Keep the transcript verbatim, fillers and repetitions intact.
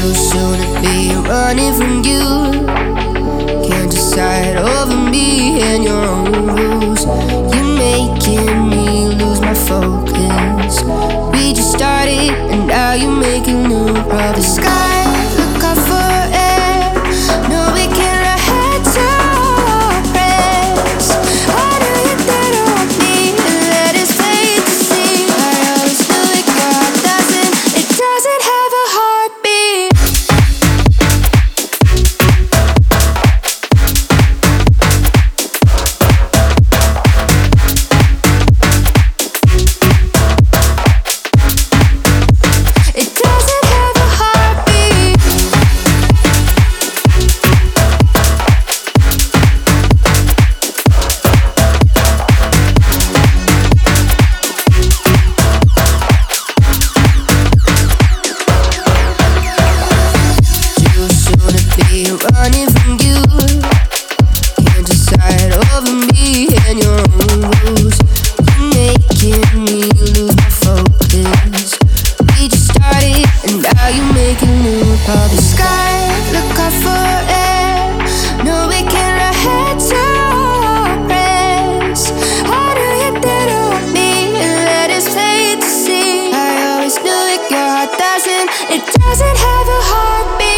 Too soon to be running from you. Can't decide over me and your own rules. You're making me lose my focus. We just started and now you're making new problems. The sky, look out for air. No, we can't head to rest. Why do you think on me and let us fade to see? I always knew it, God doesn't. It doesn't have a heartbeat. It doesn't have a heartbeat. Too soon to be running from you. Can't decide over me and your own rules. You're making me lose my focus. We just started and now you're making new problems. The sky, look out for air. No, we can't head to rest. Why do you think on me and let us fade to see? I always knew it, your heart doesn't. It doesn't have a heartbeat.